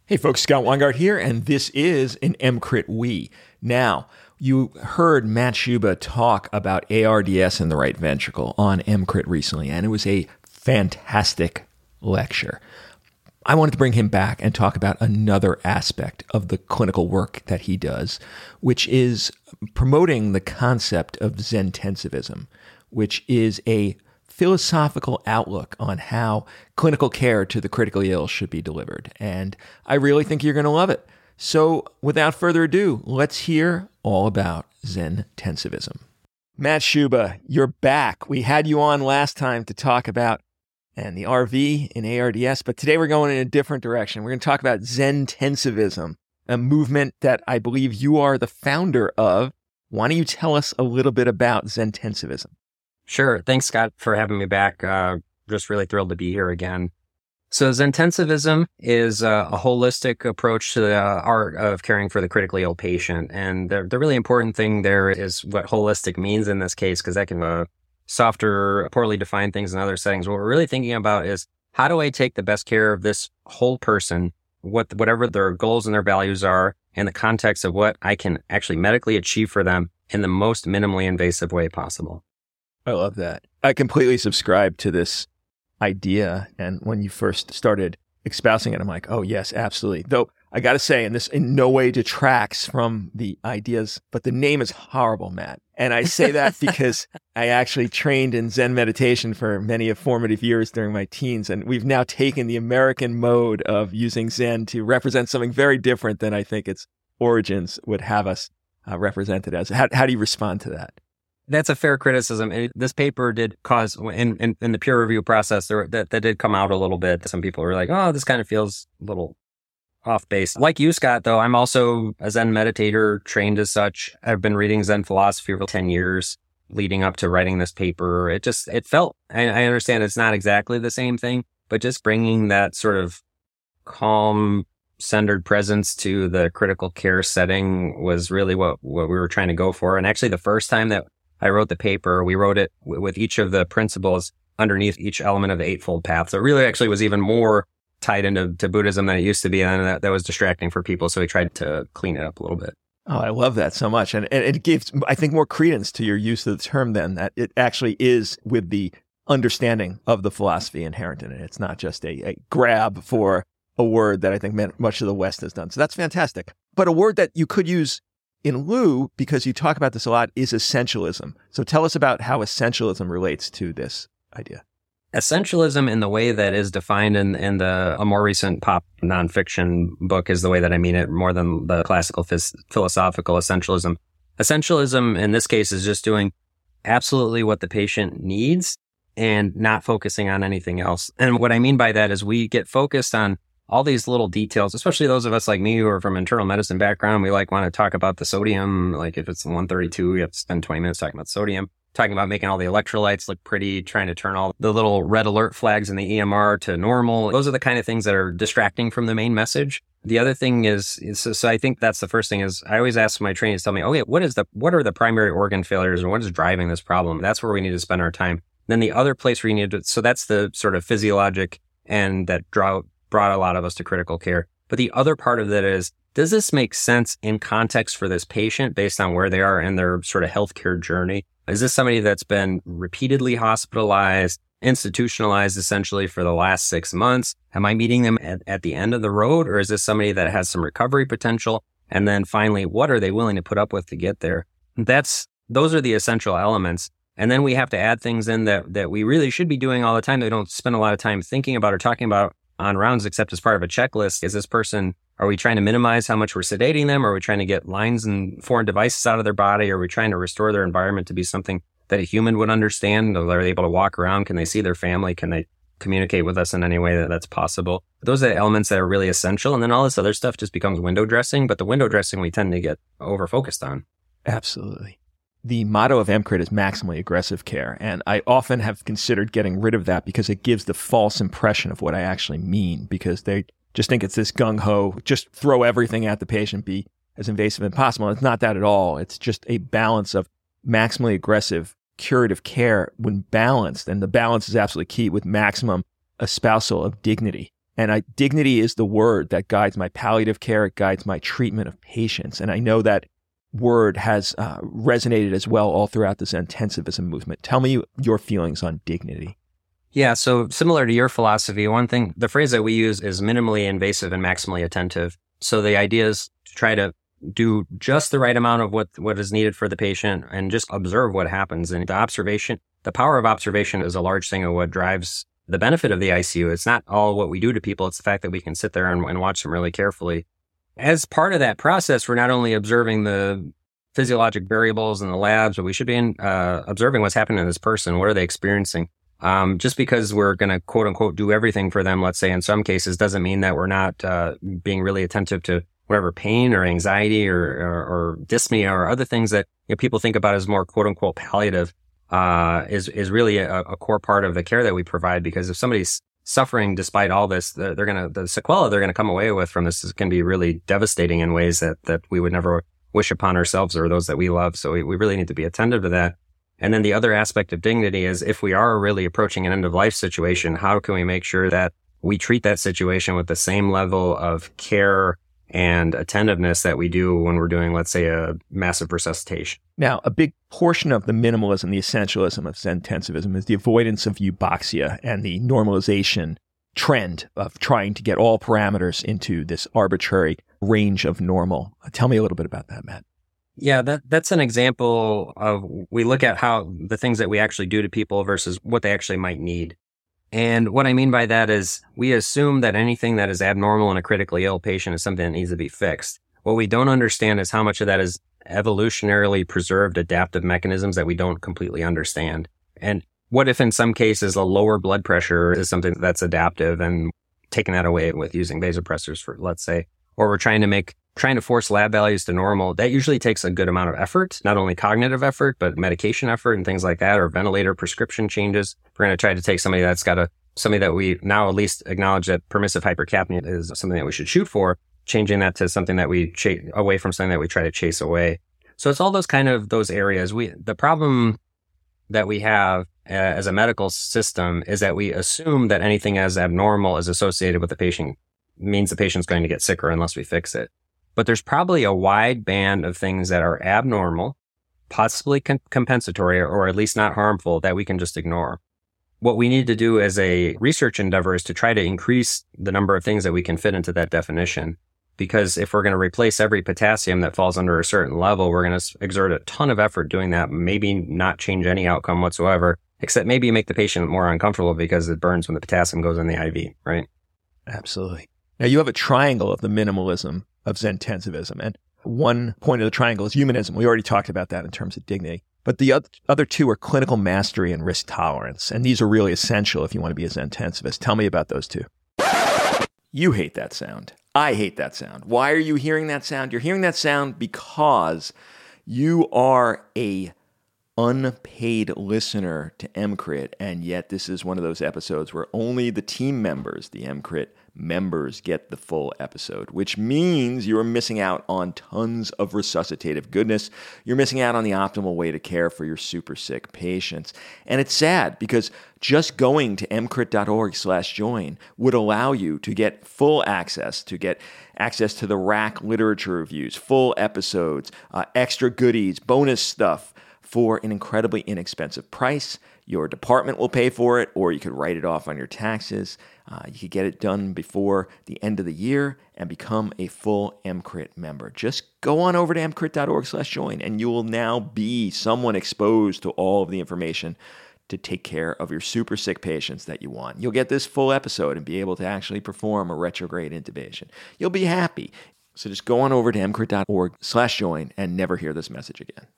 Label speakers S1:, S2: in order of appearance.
S1: Hey folks, Scott Weingart here, and this is an EMCrit We. Now, you heard Matt Schuba talk about ARDS in the right ventricle on EMCrit recently, and it was a fantastic lecture. I wanted to bring him back and talk about another aspect of the clinical work that he does, which is promoting the concept of Zentensivism, which is a philosophical outlook on how clinical care to the critically ill should be delivered. And I really think you're going to love it. So without further ado, let's hear all about Zentensivism. Matt Schuba, you're back. We had you on last time to talk about the RV in ARDS, but today we're going in a different direction. We're going to talk about Zentensivism, a movement that I believe you are the founder of. Why don't you tell us a little bit about Zentensivism?
S2: Sure. Thanks, Scott, for having me back. Just really thrilled to be here again. So Zentensivism is a holistic approach to the art of caring for the critically ill patient. And the really important thing there is what holistic means in this case, because that can softer, poorly defined things in other settings. What we're really thinking about is, how do I take the best care of this whole person, whatever their goals and their values are, in the context of what I can actually medically achieve for them in the most minimally invasive way possible.
S1: I love that. I completely subscribe to this idea. And when you first started espousing it, I'm like, oh, yes, absolutely. Though I got to say, and this in no way detracts from the ideas, but the name is horrible, Matt. And I say that because I actually trained in Zen meditation for many formative years during my teens. And we've now taken the American mode of using Zen to represent something very different than I think its origins would have us represented as. How do you respond to that?
S2: That's a fair criticism. This paper did cause, in the peer review process, that did come out a little bit. Some people were like, oh, this kind of feels a little off base. Like you, Scott, though, I'm also a Zen meditator, trained as such. I've been reading Zen philosophy for 10 years leading up to writing this paper. It felt, I understand it's not exactly the same thing, but just bringing that sort of calm, centered presence to the critical care setting was really what we were trying to go for. And actually, the first time that I wrote the paper, we wrote it with each of the principles underneath each element of the Eightfold Path. So it really actually was even more tied into Buddhism than it used to be. And that was distracting for people. So we tried to clean it up a little bit.
S1: Oh, I love that so much. And it gives, I think, more credence to your use of the term then, that it actually is with the understanding of the philosophy inherent in it. It's not just a grab for a word that I think much of the West has done. So that's fantastic. But a word that you could use in lieu, because you talk about this a lot, is essentialism. So tell us about how essentialism relates to this idea.
S2: Essentialism, in the way that is defined in a more recent pop nonfiction book, is the way that I mean it, more than the classical philosophical essentialism. Essentialism, in this case, is just doing absolutely what the patient needs and not focusing on anything else. And what I mean by that is we get focused on all these little details, especially those of us like me who are from internal medicine background. We want to talk about the sodium. Like if it's 132, you have to spend 20 minutes talking about sodium, talking about making all the electrolytes look pretty, trying to turn all the little red alert flags in the EMR to normal. Those are the kind of things that are distracting from the main message. The other thing is so I think that's the first thing is I always ask my trainees to tell me, okay, what are the primary organ failures and what is driving this problem? That's where we need to spend our time. Then the other place where you need to, so that's the sort of physiologic and that brought a lot of us to critical care. But the other part of that is, does this make sense in context for this patient based on where they are in their sort of healthcare journey? Is this somebody that's been repeatedly hospitalized, institutionalized essentially for the last 6 months? Am I meeting them at the end of the road? Or is this somebody that has some recovery potential? And then finally, what are they willing to put up with to get there? Those are the essential elements. And then we have to add things in that we really should be doing all the time that we don't spend a lot of time thinking about or talking about on rounds, except as part of a checklist. Is this person, are we trying to minimize how much we're sedating them? Are we trying to get lines and foreign devices out of their body? Are we trying to restore their environment to be something that a human would understand? Are they able to walk around? Can they see their family? Can they communicate with us in any way that's possible? Those are the elements that are really essential. And then all this other stuff just becomes window dressing. But the window dressing we tend to get over-focused on.
S1: Absolutely. The motto of EMCrit is maximally aggressive care. And I often have considered getting rid of that because it gives the false impression of what I actually mean, because they just think it's this gung-ho, just throw everything at the patient, be as invasive as possible. It's not that at all. It's just a balance of maximally aggressive curative care when balanced. And the balance is absolutely key with maximum espousal of dignity. And dignity is the word that guides my palliative care. It guides my treatment of patients. And I know that word has resonated as well all throughout this intensivism movement. Tell me your feelings on dignity.
S2: Yeah, so similar to your philosophy, one thing, the phrase that we use is minimally invasive and maximally attentive. So the idea is to try to do just the right amount of what is needed for the patient and just observe what happens. And the power of observation is a large thing of what drives the benefit of the ICU. It's not all what we do to people. It's the fact that we can sit there and watch them really carefully. As part of that process, we're not only observing the physiologic variables in the labs, but we should be observing what's happening to this person. What are they experiencing? Just because we're going to quote unquote do everything for them, let's say in some cases, doesn't mean that we're not being really attentive to whatever pain or anxiety or dyspnea or other things that people think about as more quote unquote palliative is really a core part of the care that we provide. Because if somebody's suffering despite all this, the sequela they're going to come away with from this can be really devastating in ways that we would never wish upon ourselves or those that we love. So we really need to be attentive to that. And then the other aspect of dignity is if we are really approaching an end of life situation, how can we make sure that we treat that situation with the same level of care and attentiveness that we do when we're doing, let's say, a massive resuscitation.
S1: Now, a big portion of the minimalism, the essentialism of Zen-intensivism is the avoidance of euboxia and the normalization trend of trying to get all parameters into this arbitrary range of normal. Tell me a little bit about that, Matt.
S2: Yeah, that's an example of, we look at how the things that we actually do to people versus what they actually might need. And what I mean by that is we assume that anything that is abnormal in a critically ill patient is something that needs to be fixed. What we don't understand is how much of that is evolutionarily preserved adaptive mechanisms that we don't completely understand. And what if in some cases a lower blood pressure is something that's adaptive and taking that away with using vasopressors, for, let's say, or we're trying to force lab values to normal. That usually takes a good amount of effort, not only cognitive effort, but medication effort and things like that, or ventilator prescription changes. We're going to try to take somebody that we now at least acknowledge that permissive hypercapnia is something that we should shoot for, changing that to something that we away from something that we try to chase away. So it's all those areas. The problem that we have as a medical system is that we assume that anything as abnormal is associated with the patient means the patient's going to get sicker unless we fix it. But there's probably a wide band of things that are abnormal, possibly compensatory, or at least not harmful, that we can just ignore. What we need to do as a research endeavor is to try to increase the number of things that we can fit into that definition. Because if we're going to replace every potassium that falls under a certain level, we're going to exert a ton of effort doing that, maybe not change any outcome whatsoever, except maybe make the patient more uncomfortable because it burns when the potassium goes in the IV, right?
S1: Absolutely. Now, you have a triangle of the minimalism of Zen-intensivism, and one point of the triangle is humanism. We already talked about that in terms of dignity. But the other two are clinical mastery and risk tolerance, and these are really essential if you want to be a Zen-intensivist. Tell me about those two. You hate that sound. I hate that sound. Why are you hearing that sound? You're hearing that sound because you are a unpaid listener to EMCrit, and yet this is one of those episodes where only the team members, the EMCrit members, get the full episode, which means you're missing out on tons of resuscitative goodness. You're missing out on the optimal way to care for your super sick patients. And it's sad because just going to emcrit.org/join would allow you to get full access, to the RAC literature reviews, full episodes, extra goodies, bonus stuff, for an incredibly inexpensive price. Your department will pay for it, or you could write it off on your taxes. You could get it done before the end of the year and become a full EMCrit member. Just go on over to emcrit.org/join, and you will now be someone exposed to all of the information to take care of your super sick patients that you want. You'll get this full episode and be able to actually perform a retrograde intubation. You'll be happy. So just go on over to emcrit.org/join and never hear this message again.